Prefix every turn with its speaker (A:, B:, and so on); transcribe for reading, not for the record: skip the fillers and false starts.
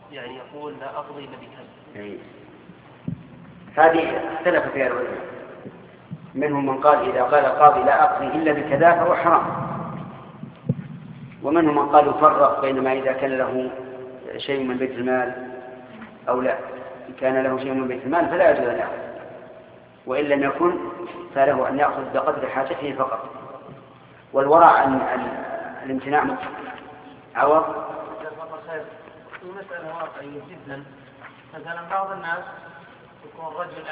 A: يعني يقول لا أقضي إلا بكذا.
B: هذه اختلف فيها العلماء، منهم من قال إذا قال القاضي لا أقضي إلا بكذا فهو حرام، ومنهم من قال يفرق بينما إذا كان له شيء من بيت المال أو لا. إن كان له شيء من بيت المال فلا يجوز أن يأخذ، وإن لم يكن فله أن يأخذ بقدر حاجته فقط. والورع عن الامتناع عوض.
A: في مسألة واقعية جدا، مثلا بعض الناس يكون رجل